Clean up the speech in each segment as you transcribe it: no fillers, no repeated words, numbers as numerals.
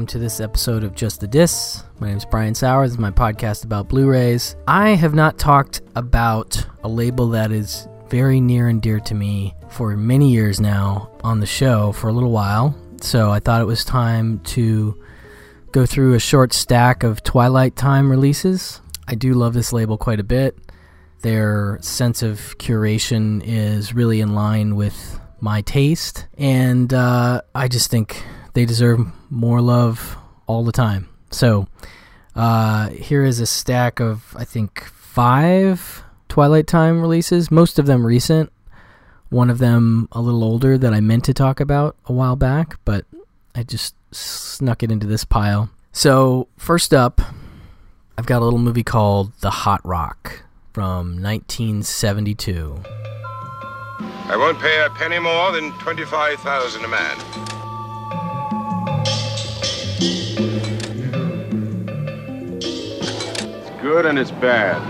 to this episode of Just the Dis. My name is Brian Sauer. This is my podcast about Blu-rays. I have not talked about a label that is very near and dear to me for many years now on the show for a little while, so I thought it was time to go through a short stack of Twilight Time releases. I do love this label quite a bit. Their sense of curation is really in line with my taste, and I just think they deserve more love all the time. So here is a stack of, I think, 5 Twilight Time releases, most of them recent, one of them a little older that I meant to talk about a while back, but I just snuck it into this pile. So first up, I've got a little movie called The Hot Rock from 1972. I won't pay a penny more than $25,000 a man. It's good and it's bad.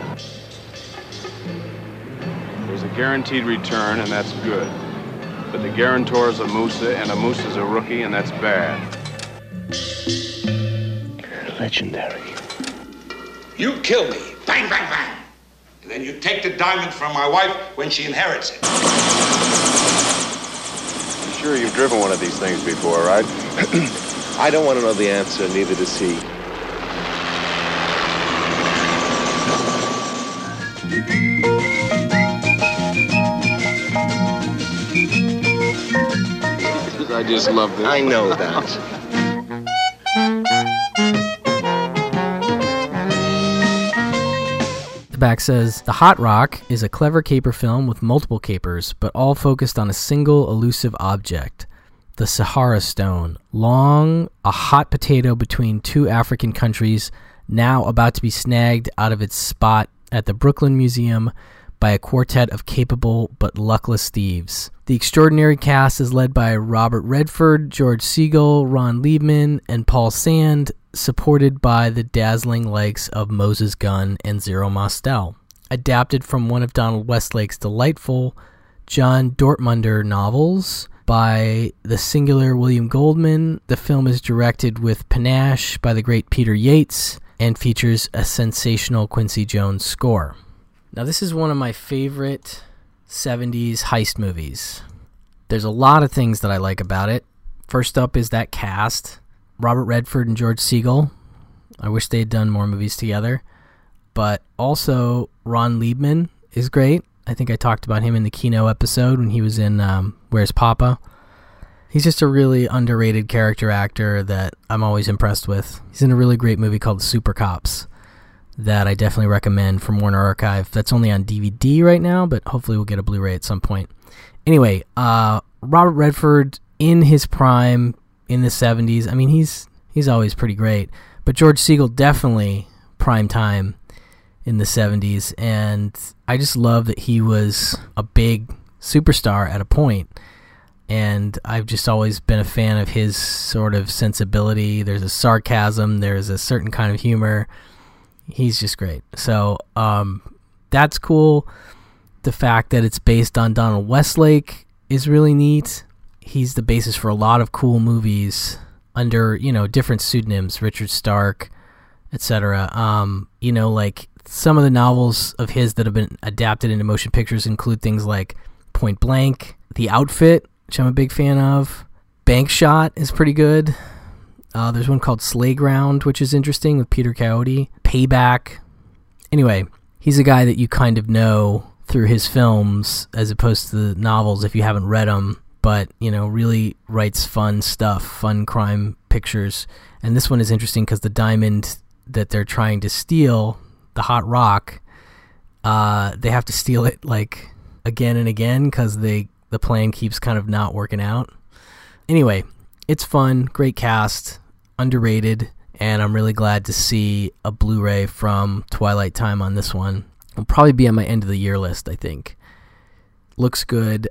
There's a guaranteed return, and that's good. But the guarantor is a Musa, and a Musa's a rookie, and that's bad. Legendary. You kill me. Bang, bang, bang. And then you take the diamond from my wife when she inherits it. I'm sure you've driven one of these things before, right? I don't want to know the answer, neither does he. I just love this. I know that. The back says, The Hot Rock is a clever caper film with multiple capers, but all focused on a single elusive object, the Sahara Stone, long a hot potato between two African countries, now about to be snagged out of its spot at the Brooklyn Museum by a quartet of capable but luckless thieves. The extraordinary cast is led by Robert Redford, George Segal, Ron Liebman, and Paul Sand, supported by the dazzling likes of Moses Gunn and Zero Mostel. Adapted from one of Donald Westlake's delightful John Dortmunder novels by the singular William Goldman, the film is directed with panache by the great Peter Yates and features a sensational Quincy Jones score. Now, this is one of my favorite 70s heist movies. There's a lot of things that I like about it. First up is that cast. Robert Redford and George Segal. I wish they had done more movies together. But also, Ron Liebman is great. I think I talked about him in the Kino episode when he was in Where's Papa? He's just a really underrated character actor that I'm always impressed with. He's in a really great movie called Super Cops that I definitely recommend from Warner Archive. That's only on DVD right now, but hopefully we'll get a Blu-ray at some point. Anyway, Robert Redford in his prime in the 70s. I mean, he's always pretty great. But George Segal definitely prime time in the 70s, and I just love that he was a big superstar at a point. And I've just always been a fan of his sort of sensibility. There's a sarcasm, there's a certain kind of humor. He's just great. So that's cool. The fact that it's based on Donald Westlake is really neat. He's the basis for a lot of cool movies under, different pseudonyms, Richard Stark, etc. Like some of the novels of his that have been adapted into motion pictures include things like Point Blank, The Outfit, which I'm a big fan of. Bank Shot is pretty good. There's one called Slayground, which is interesting, with Peter Coyote. Payback. Anyway, he's a guy that you kind of know through his films as opposed to the novels if you haven't read them, but, really writes fun stuff, fun crime pictures. And this one is interesting because the diamond that they're trying to steal, the Hot Rock, they have to steal it, like, again and again because the plan keeps kind of not working out. Anyway, it's fun, great cast, underrated, and I'm really glad to see a Blu-ray from Twilight Time on this one. It'll probably be on my end of the year list, I think. Looks good.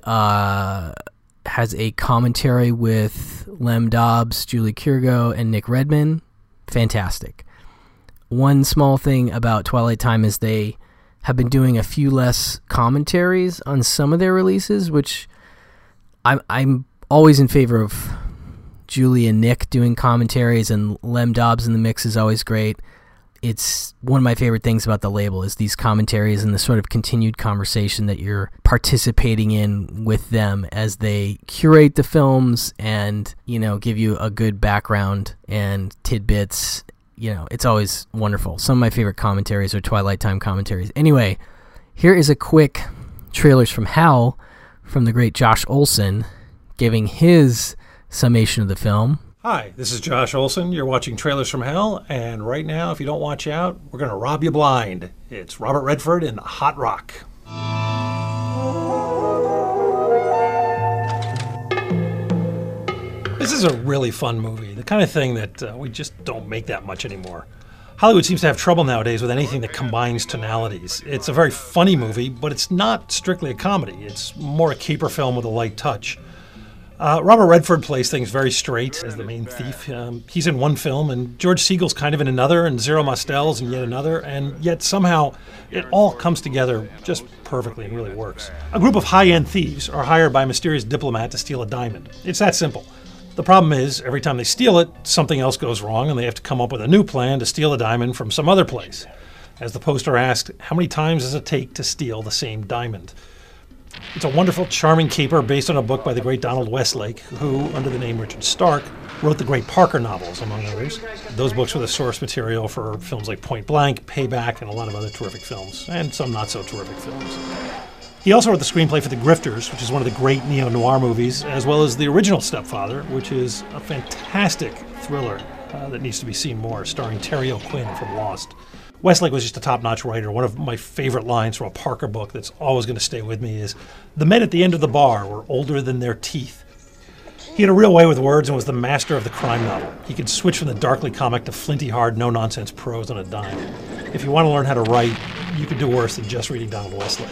Has a commentary with Lem Dobbs, Julie Kyrgo, and Nick Redman. Fantastic. One small thing about Twilight Time is they have been doing a few less commentaries on some of their releases, which I'm always in favor of Julie and Nick doing commentaries, and Lem Dobbs in the mix is always great. It's one of my favorite things about the label is these commentaries and the sort of continued conversation that you're participating in with them as they curate the films and, give you a good background and tidbits. It's always wonderful. Some of my favorite commentaries are Twilight Time commentaries. Anyway, here is a quick Trailers from Hell from the great Josh Olson giving his summation of the film. Hi, this is Josh Olson. You're watching Trailers from Hell, and right now, if you don't watch out, we're going to rob you blind. It's Robert Redford in Hot Rock. This is a really fun movie, the kind of thing that we just don't make that much anymore. Hollywood seems to have trouble nowadays with anything that combines tonalities. It's a very funny movie, but it's not strictly a comedy. It's more a caper film with a light touch. Robert Redford plays things very straight as the main thief. He's in one film, and George Siegel's kind of in another, and Zero Mostel's in yet another, and yet somehow it all comes together just perfectly and really works. A group of high-end thieves are hired by a mysterious diplomat to steal a diamond. It's that simple. The problem is, every time they steal it, something else goes wrong, and they have to come up with a new plan to steal the diamond from some other place. As the poster asked, how many times does it take to steal the same diamond? It's a wonderful, charming caper based on a book by the great Donald Westlake, who, under the name Richard Stark, wrote the great Parker novels, among others. Those books were the source material for films like Point Blank, Payback, and a lot of other terrific films, and some not-so-terrific films. He also wrote the screenplay for The Grifters, which is one of the great neo-noir movies, as well as the original Stepfather, which is a fantastic thriller that needs to be seen more, starring Terry O'Quinn from Lost. Westlake was just a top-notch writer. One of my favorite lines from a Parker book that's always going to stay with me is, "The men at the end of the bar were older than their teeth." He had a real way with words and was the master of the crime novel. He could switch from the darkly comic to flinty-hard, no-nonsense prose on a dime. If you want to learn how to write, you could do worse than just reading Donald Westlake.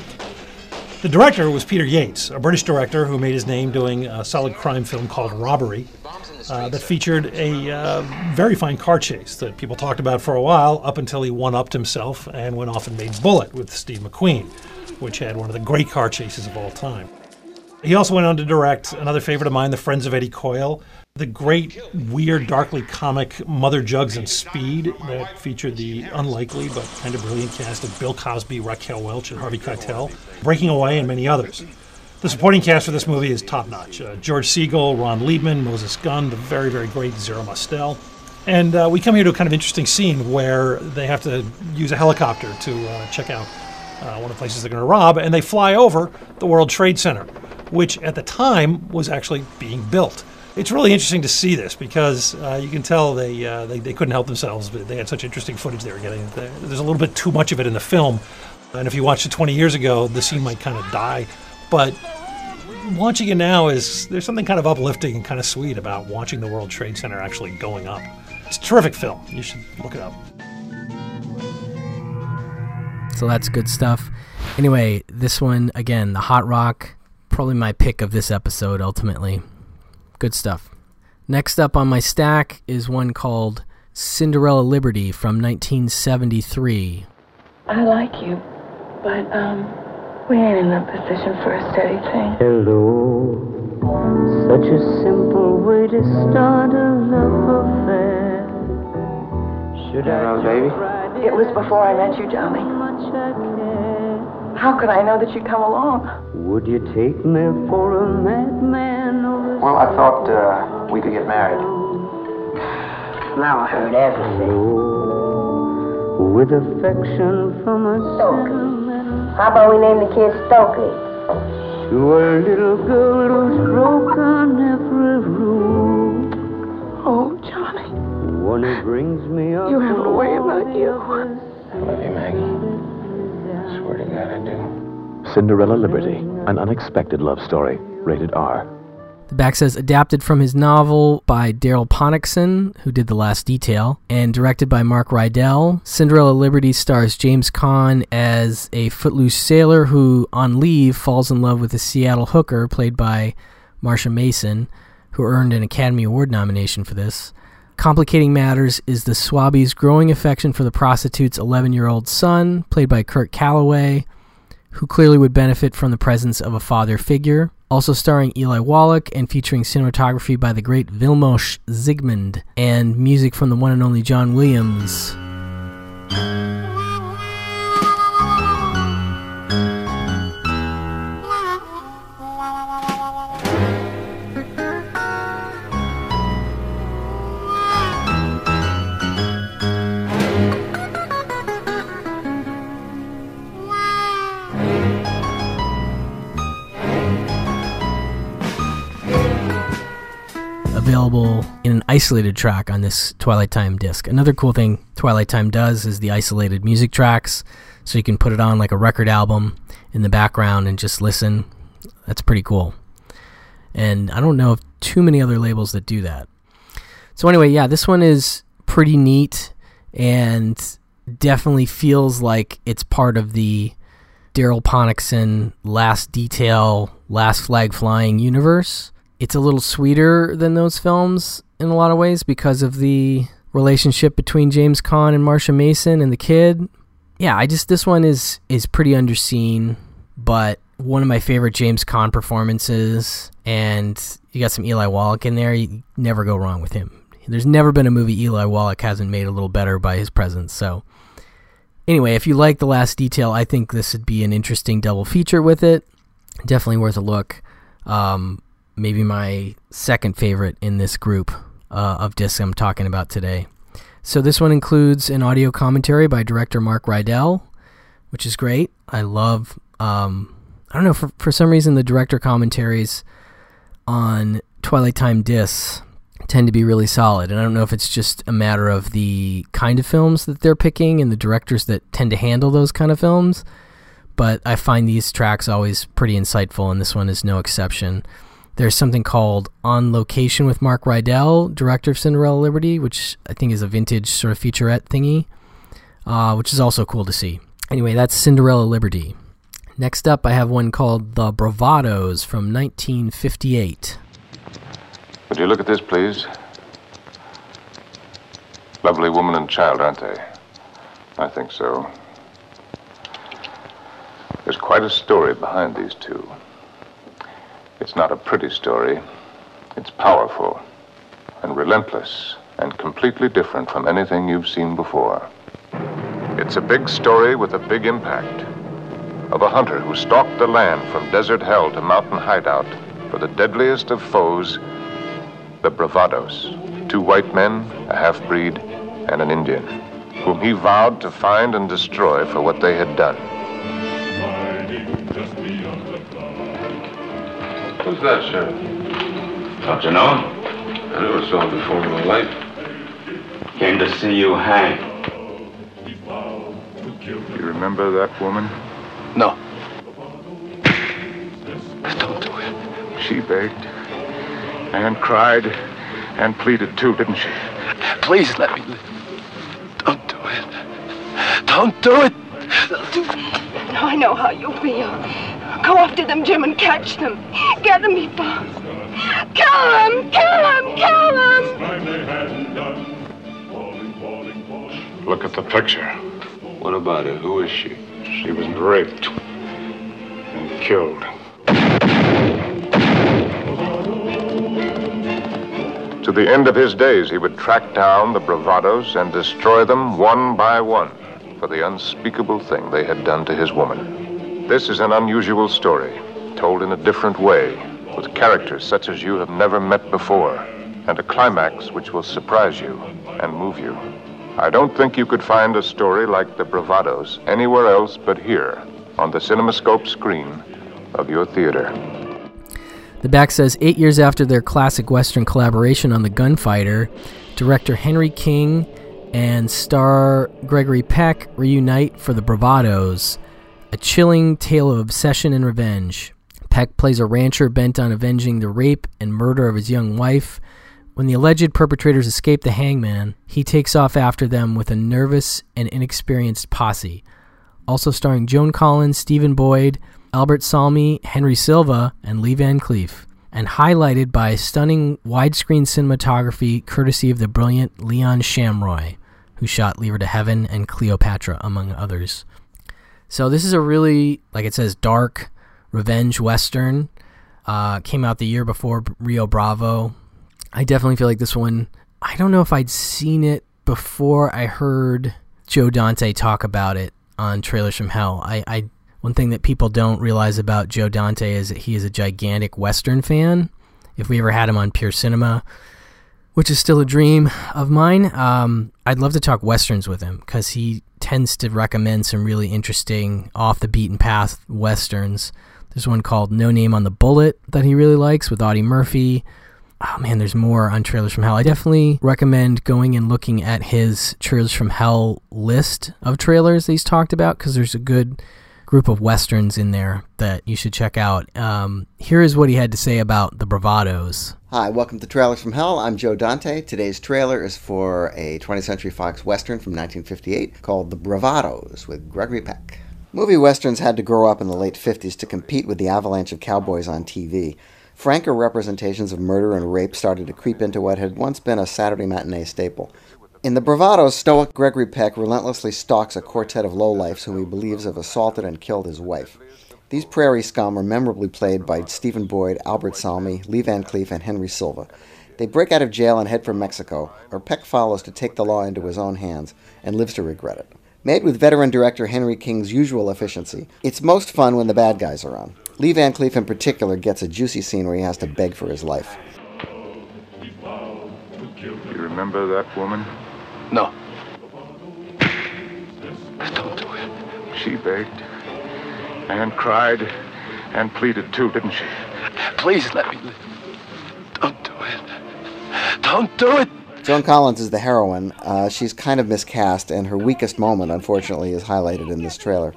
The director was Peter Yates, a British director who made his name doing a solid crime film called Robbery that featured a very fine car chase that people talked about for a while up until he one-upped himself and went off and made Bullet with Steve McQueen, which had one of the great car chases of all time. He also went on to direct another favorite of mine, The Friends of Eddie Coyle, the great, weird, darkly comic Mother Jugs and Speed that featured the unlikely but kind of brilliant cast of Bill Cosby, Raquel Welch, and Harvey Keitel, Breaking Away, and many others. The supporting cast for this movie is top-notch. George Siegel, Ron Liebman, Moses Gunn, the very, very great Zero Mostel. And we come here to a kind of interesting scene where they have to use a helicopter to check out one of the places they're going to rob, and they fly over the World Trade Center, which at the time was actually being built. It's really interesting to see this because you can tell they couldn't help themselves. But they had such interesting footage they were getting. There's a little bit too much of it in the film, and if you watched it 20 years ago, the scene might kind of die. But watching it now there's something kind of uplifting and kind of sweet about watching the World Trade Center actually going up. It's a terrific film. You should look it up. So that's good stuff. Anyway, this one, again, the Hot Rock, probably my pick of this episode ultimately. Good stuff. Next up on my stack is one called Cinderella Liberty from 1973. I like you, but we ain't in a position for a steady thing. Hello, such a simple way to start a love affair. Should I baby? It was before I met you, Johnny. How could I know that you'd come along? Would you take me for a madman or a... Well, I thought we could get married. Now I heard everything. Oh, with affection from a sentimental... How about we name the kid Stokely? To a little girl who's broken every rule. Oh, Johnny. When it brings me up... You have a way about you. I love you, Maggie. I swear to God I do. Cinderella Liberty, an unexpected love story. Rated R. The back says, adapted from his novel by Daryl Ponnickson, who did The Last Detail, and directed by Mark Rydell. Cinderella Liberty stars James Caan as a footloose sailor who, on leave, falls in love with a Seattle hooker played by Marsha Mason, who earned an Academy Award nomination for this. Complicating matters is the Swabby's growing affection for the prostitute's 11-year-old son, played by Kurt Calloway, who clearly would benefit from the presence of a father figure. Also starring Eli Wallach and featuring cinematography by the great Vilmos Zsigmond and music from the one and only John Williams. Available in an isolated track on this Twilight Time disc. Another cool thing Twilight Time does is the isolated music tracks, so you can put it on like a record album in the background and just listen. That's pretty cool. And I don't know of too many other labels that do that. So anyway, yeah, this one is pretty neat and definitely feels like it's part of the Daryl Ponnickson Last Detail, Last Flag Flying universe. It's a little sweeter than those films in a lot of ways because of the relationship between James Caan and Marsha Mason and the kid. Yeah, this one is pretty underseen, but one of my favorite James Caan performances, and you got some Eli Wallach in there. You never go wrong with him. There's never been a movie Eli Wallach hasn't made a little better by his presence. So anyway, if you like The Last Detail, I think this would be an interesting double feature with it. Definitely worth a look. Maybe my second favorite in this group of discs I'm talking about today. So this one includes an audio commentary by director Mark Rydell, which is great. I love, I don't know, for some reason the director commentaries on Twilight Time discs tend to be really solid. And I don't know if it's just a matter of the kind of films that they're picking and the directors that tend to handle those kind of films, but I find these tracks always pretty insightful, and this one is no exception. There's something called On Location with Mark Rydell, director of Cinderella Liberty, which I think is a vintage sort of featurette thingy, which is also cool to see. Anyway, that's Cinderella Liberty. Next up, I have one called The Bravados from 1958. Would you look at this, please? Lovely woman and child, aren't they? I think so. There's quite a story behind these two. It's not a pretty story. It's powerful and relentless and completely different from anything you've seen before. It's a big story with a big impact of a hunter who stalked the land from desert hell to mountain hideout for the deadliest of foes, the Bravados, two white men, a half-breed, and an Indian, whom he vowed to find and destroy for what they had done. Who's that, Sheriff? Don't you know? I never saw him before in my life. Came to see you hang. You remember that woman? No. Don't do it. She begged and cried and pleaded too, didn't she? Please let me live. Don't do it. Don't do it. I know how you feel. Go after them, Jim, and catch them. Get them, he found. Kill them! Kill them! Kill them! Look at the picture. What about her? Who is she? She was raped and killed. To the end of his days, he would track down the Bravados and destroy them one by one for the unspeakable thing they had done to his woman. This is an unusual story, told in a different way, with characters such as you have never met before, and a climax which will surprise you and move you. I don't think you could find a story like The Bravados anywhere else but here, on the CinemaScope screen of your theater. The back says, 8 years after their classic Western collaboration on The Gunfighter, director Henry King and star Gregory Peck reunite for The Bravados, a chilling tale of obsession and revenge. Peck plays a rancher bent on avenging the rape and murder of his young wife. When the alleged perpetrators escape the hangman, he takes off after them with a nervous and inexperienced posse. Also starring Joan Collins, Stephen Boyd, Albert Salmi, Henry Silva, and Lee Van Cleef, and highlighted by stunning widescreen cinematography courtesy of the brilliant Leon Shamroy, who shot Leave Her to Heaven and Cleopatra, among others. So this is a really, like it says, dark revenge western. Came out the year before Rio Bravo. I definitely feel like this one, I don't know if I'd seen it before I heard Joe Dante talk about it on Trailers from Hell. One thing that people don't realize about Joe Dante is that he is a gigantic Western fan. If we ever had him on Pure Cinema, which is still a dream of mine, I'd love to talk Westerns with him because he tends to recommend some really interesting off-the-beaten-path Westerns. There's one called No Name on the Bullet that he really likes with Audie Murphy. Oh man, there's more on Trailers from Hell. I definitely recommend going and looking at his Trailers from Hell list of trailers that he's talked about because there's a good group of Westerns in there that you should check out. Here is what he had to say about the Bravados. Hi, welcome to Trailers from Hell. I'm Joe Dante. Today's trailer is for a 20th Century Fox Western from 1958 called The Bravados with Gregory Peck. Movie Westerns had to grow up in the late 50s to compete with the avalanche of cowboys on TV. Franker representations of murder and rape started to creep into what had once been a Saturday matinee staple. In The Bravados, stoic Gregory Peck relentlessly stalks a quartet of lowlifes whom he believes have assaulted and killed his wife. These prairie scum are memorably played by Stephen Boyd, Albert Salmi, Lee Van Cleef, and Henry Silva. They break out of jail and head for Mexico, where Peck follows to take the law into his own hands and lives to regret it. Made with veteran director Henry King's usual efficiency, it's most fun when the bad guys are on. Lee Van Cleef in particular gets a juicy scene where he has to beg for his life. You remember that woman? No. Don't do it. She begged and cried and pleaded too, didn't she? Please let me live. Don't do it. Don't do it. Joan Collins is the heroine. She's kind of miscast, and her weakest moment, unfortunately, is highlighted in this trailer.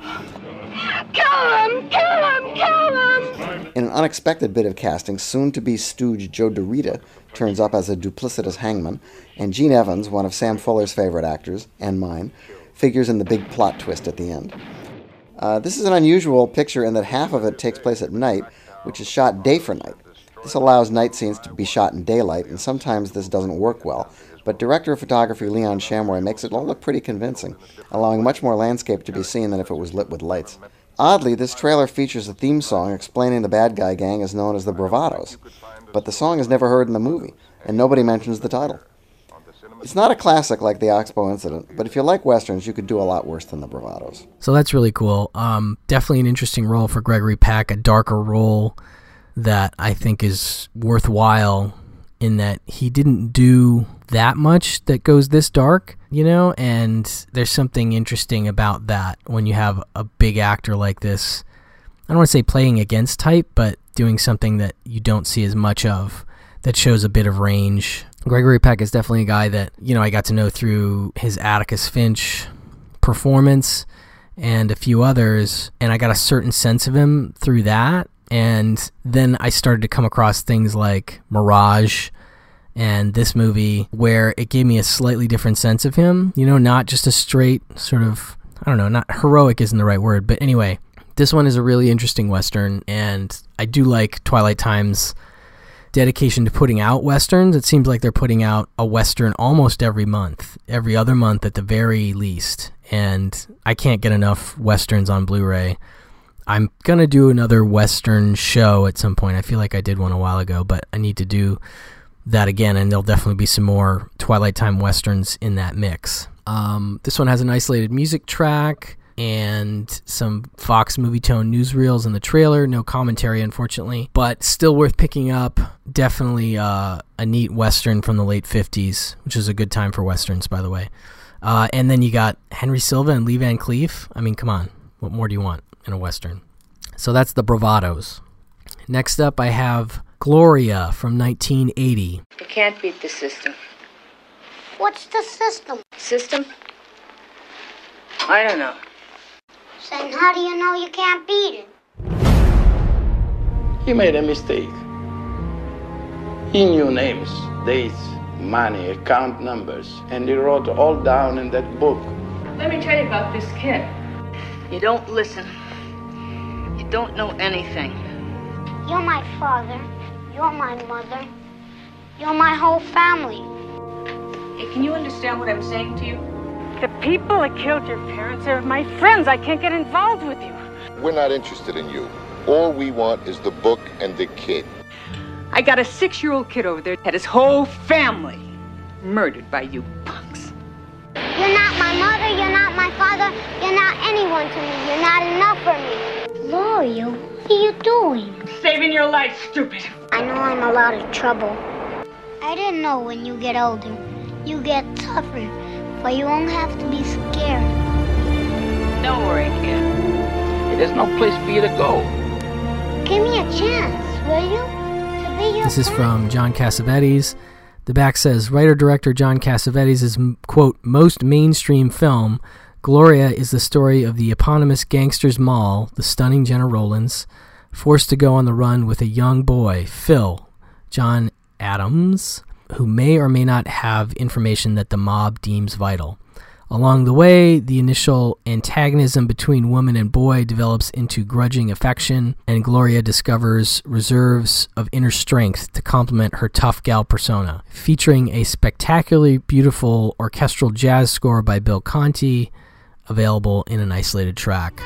Kill him! Kill him! Kill him! In an unexpected bit of casting, soon-to-be stooge Joe DeRita turns up as a duplicitous hangman, and Gene Evans, one of Sam Fuller's favorite actors, and mine, figures in the big plot twist at the end. This is an unusual picture in that half of it takes place at night, which is shot day for night. This allows night scenes to be shot in daylight, and sometimes this doesn't work well, but director of photography Leon Shamroy makes it all look pretty convincing, allowing much more landscape to be seen than if it was lit with lights. Oddly, this trailer features a theme song explaining the bad guy gang is known as the Bravados, but the song is never heard in the movie, and nobody mentions the title. It's not a classic like the Oxbow Incident, but if you like Westerns, you could do a lot worse than the Bravados. So that's really cool. Definitely an interesting role for Gregory Peck, a darker role that I think is worthwhile in that he didn't do that much that goes this dark, you know, and there's something interesting about that when you have a big actor like this. I don't want to say playing against type, but doing something that you don't see as much of that shows a bit of range. Gregory Peck is definitely a guy that, you know, I got to know through his Atticus Finch performance and a few others, and I got a certain sense of him through that. And then I started to come across things like Mirage and this movie where it gave me a slightly different sense of him, you know, not just a straight sort of, I don't know, not heroic isn't the right word, but anyway, this one is a really interesting Western, and I do like Twilight Time's dedication to putting out Westerns. It seems like they're putting out a Western almost every month, every other month at the very least, and I can't get enough Westerns on Blu-ray. I'm going to do another Western show at some point. I feel like I did one a while ago, but I need to do that again, and there'll definitely be some more Twilight Time Westerns in that mix. This one has an isolated music track and some Fox Movie Tone newsreels in the trailer. No commentary, unfortunately, but still worth picking up. Definitely a neat Western from the late 50s, which is a good time for Westerns, by the way. And then you got Henry Silva and Lee Van Cleef. I mean, come on. What more do you want in a Western? So that's the Bravados. Next up, I have Gloria from 1980. You can't beat the system. What's the system? System? I don't know. Then how do you know you can't beat it? He made a mistake. He knew names, dates, money, account numbers, and he wrote all down in that book. Let me tell you about this kid. You don't listen. You don't know anything. You're my father. You're my mother. You're my whole family. Hey, can you understand what I'm saying to you? The people that killed your parents are my friends. I can't get involved with you. We're not interested in you. All we want is the book and the kid. I got a 6-year-old kid over there, had his whole family murdered by you punks. You're not my mother, you're not my father, you're not anyone to me. You're not enough for me. Gloria, what are you doing? Saving your life, stupid. I know I'm a lot of trouble. I didn't know when you get older, you get tougher, but you won't have to be scared. Don't worry, kid. There's no place for you to go. Give me a chance, will you? This is from John Cassavetes. The back says, writer-director John Cassavetes' quote, most mainstream film, Gloria, is the story of the eponymous gangster's moll, the stunning Jenna Rollins, forced to go on the run with a young boy, Phil, John Adams, who may or may not have information that the mob deems vital. Along the way, the initial antagonism between woman and boy develops into grudging affection, and Gloria discovers reserves of inner strength to complement her tough gal persona. Featuring a spectacularly beautiful orchestral jazz score by Bill Conti, available in an isolated track.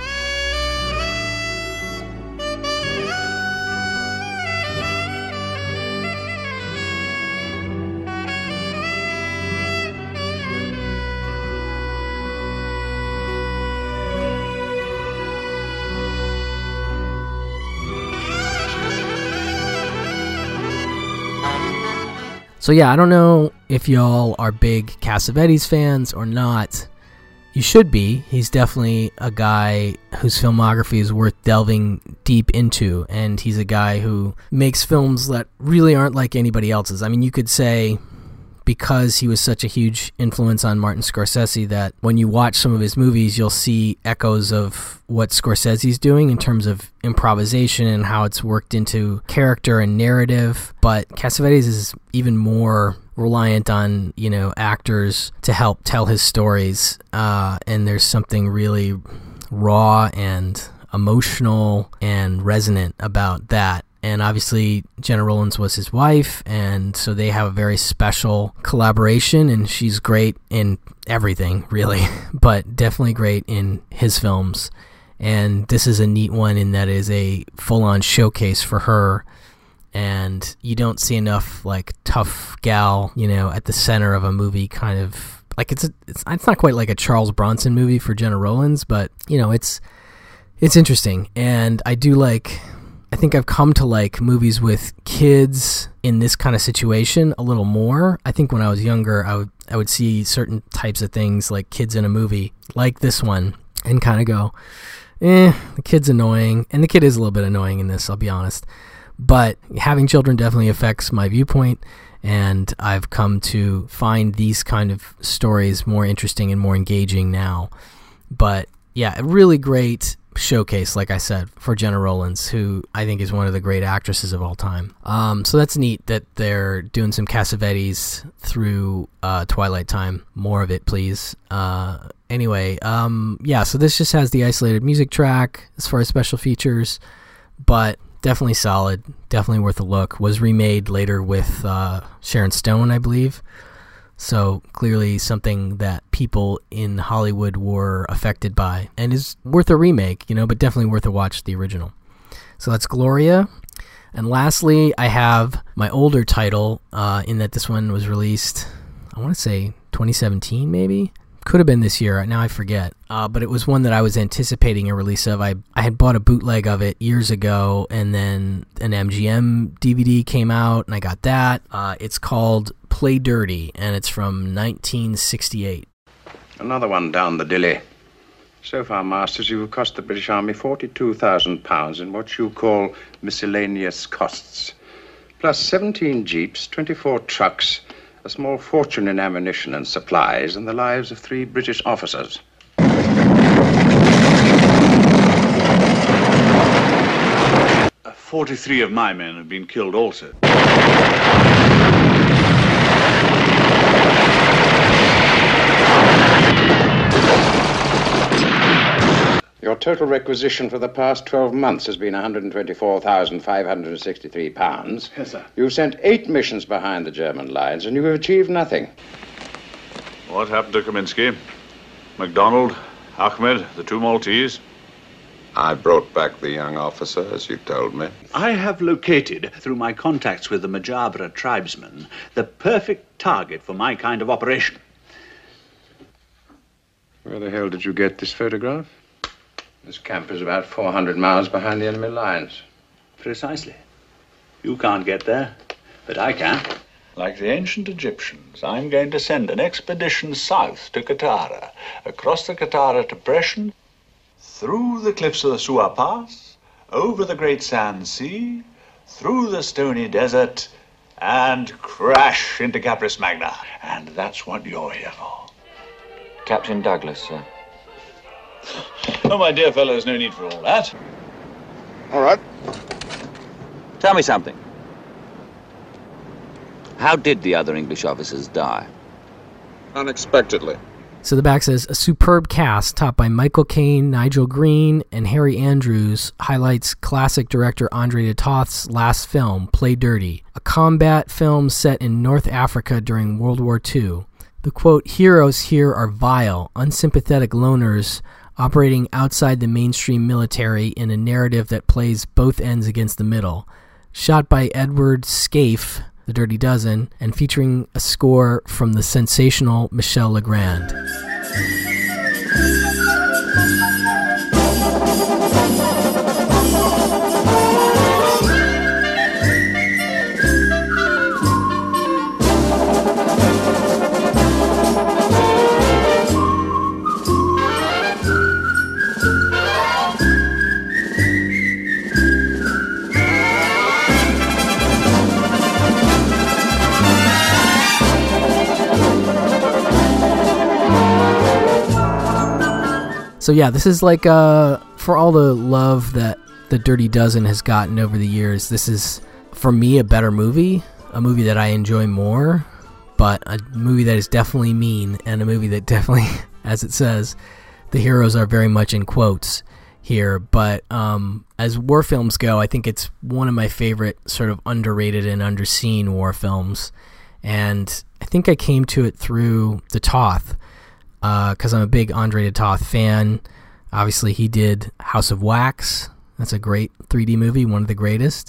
So yeah, I don't know if y'all are big Cassavetes fans or not. You should be. He's definitely a guy whose filmography is worth delving deep into, and he's a guy who makes films that really aren't like anybody else's. I mean, you could say because he was such a huge influence on Martin Scorsese that when you watch some of his movies, you'll see echoes of what Scorsese's doing in terms of improvisation and how it's worked into character and narrative. But Cassavetes is even more reliant on, you know, actors to help tell his stories. And there's something really raw and emotional and resonant about that. And obviously, Jenna Rollins was his wife, and so they have a very special collaboration, and she's great in everything, really, but definitely great in his films. And this is a neat one in that it is a full-on showcase for her, and you don't see enough, like, tough gal, you know, at the center of a movie, kind of, like, it's not quite like a Charles Bronson movie for Jenna Rollins, but, you know, it's interesting, and I think I've come to like movies with kids in this kind of situation a little more. I think when I was younger, I would see certain types of things like kids in a movie like this one and kind of go, the kid's annoying. And the kid is a little bit annoying in this, I'll be honest. But having children definitely affects my viewpoint, and I've come to find these kind of stories more interesting and more engaging now. But yeah, a really great showcase, like I said, for Jenna Rollins, who I think is one of the great actresses of all time. So that's neat that they're doing some Cassavetes through Twilight Time. More of it, please. Anyway, so this just has the isolated music track as far as special features, but definitely solid, definitely worth a look. Was remade later with Sharon Stone, I believe. So clearly something that people in Hollywood were affected by, and is worth a remake, you know, but definitely worth a watch, the original. So that's Gloria. And lastly, I have my older title, in that this one was released, I want to say 2017 maybe? Could have been this year, now I forget. But it was one that I was anticipating a release of. I had bought a bootleg of it years ago, and then an MGM DVD came out, and I got that. It's called Play Dirty, and it's from 1968. Another one down the dilly. So far, Masters, you have cost the British Army £42,000 in what you call miscellaneous costs. Plus 17 jeeps, 24 trucks, a small fortune in ammunition and supplies, and the lives of 3 British officers. 43 of my men have been killed also. Your total requisition for the past 12 months has been £124,563. Yes, sir. You've sent 8 missions behind the German lines, and you have achieved nothing. What happened to Kaminsky? MacDonald, Ahmed, the two Maltese. I brought back the young officer, as you told me. I have located, through my contacts with the Majabra tribesmen, the perfect target for my kind of operation. Where the hell did you get this photograph? This camp is about 400 miles behind the enemy lines. Precisely. You can't get there, but I can. Like the ancient Egyptians, I'm going to send an expedition south to Katara, across the Katara Depression, through the cliffs of the Suwa Pass, over the Great Sand Sea, through the stony desert, and crash into Capris Magna. And that's what you're here for. Captain Douglas, sir. Oh, my dear fellow, there's no need for all that. All right. Tell me something. How did the other English officers die? Unexpectedly. So the back says, a superb cast topped by Michael Caine, Nigel Green, and Harry Andrews highlights classic director Andre de Toth's last film, Play Dirty, a combat film set in North Africa during World War II. The quote, heroes here are vile, unsympathetic loners operating outside the mainstream military in a narrative that plays both ends against the middle. Shot by Edward Scaife, The Dirty Dozen, and featuring a score from the sensational Michel Legrand. So yeah, this is like, for all the love that The Dirty Dozen has gotten over the years, this is, for me, a better movie, a movie that I enjoy more, but a movie that is definitely mean, and a movie that definitely, as it says, the heroes are very much in quotes here, but as war films go, I think it's one of my favorite sort of underrated and underseen war films, and I think I came to it through de Toth, because I'm a big Andre de Toth fan. Obviously, he did House of Wax. That's a great 3D movie, one of the greatest.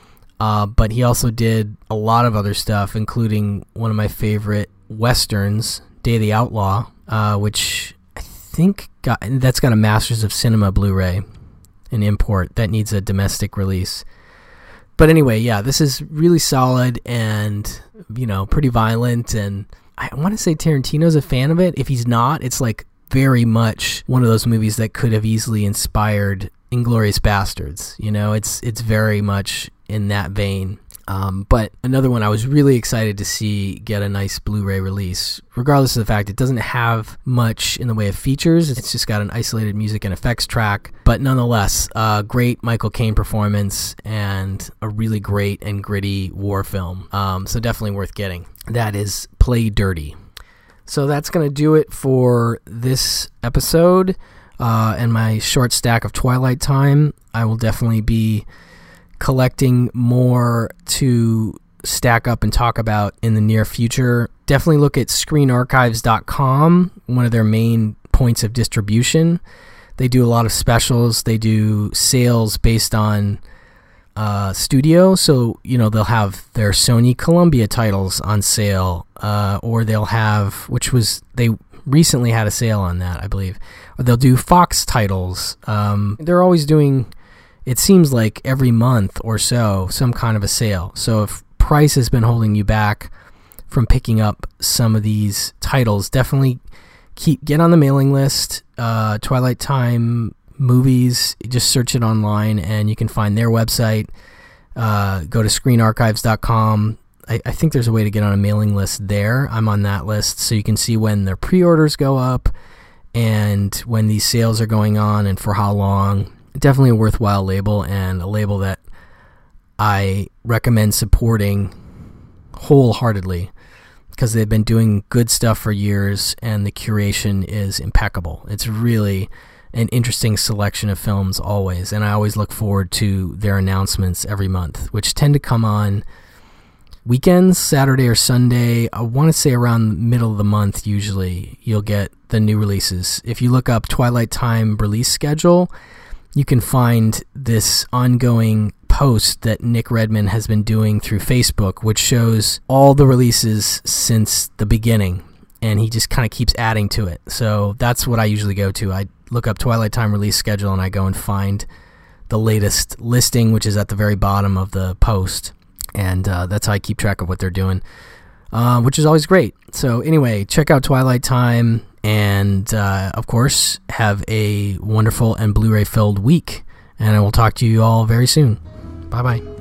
But he also did a lot of other stuff, including one of my favorite westerns, Day of the Outlaw, which I think that's got a Masters of Cinema Blu-ray, an import that needs a domestic release. But anyway, yeah, this is really solid and, pretty violent, and I want to say Tarantino's a fan of it. If he's not, it's like very much one of those movies that could have easily inspired Inglourious Bastards. It's very much in that vein. But another one I was really excited to see get a nice Blu-ray release, regardless of the fact it doesn't have much in the way of features. It's just got an isolated music and effects track. But nonetheless, a great Michael Caine performance and a really great and gritty war film. So definitely worth getting. That is Play Dirty. So that's going to do it for this episode and my short stack of Twilight Time. I will definitely be collecting more to stack up and talk about in the near future. Definitely look at screenarchives.com, one of their main points of distribution. They do a lot of specials. They do sales based on studio, so they'll have their Sony Columbia titles on sale, or they'll have, they recently had a sale on that, I believe, or they'll do Fox titles. They're always doing, it seems like every month or so, some kind of a sale. So if price has been holding you back from picking up some of these titles, definitely get on the mailing list. Twilight Time Movies, just search it online and you can find their website. Go to screenarchives.com. I think there's a way to get on a mailing list there. I'm on that list, so you can see when their pre-orders go up and when these sales are going on and for how long. Definitely a worthwhile label, and a label that I recommend supporting wholeheartedly because they've been doing good stuff for years and the curation is impeccable. It's really an interesting selection of films always, and I always look forward to their announcements every month, which tend to come on weekends, Saturday or Sunday. I want to say around the middle of the month, usually, you'll get the new releases. If you look up Twilight Time release schedule, you can find this ongoing post that Nick Redman has been doing through Facebook, which shows all the releases since the beginning, and he just kind of keeps adding to it. So that's what I usually go to. I look up Twilight Time release schedule, and I go and find the latest listing, which is at the very bottom of the post, and that's how I keep track of what they're doing, which is always great. So anyway, check out Twilight Time, and of course, have a wonderful and Blu-ray filled week, and I will talk to you all very soon. Bye-bye.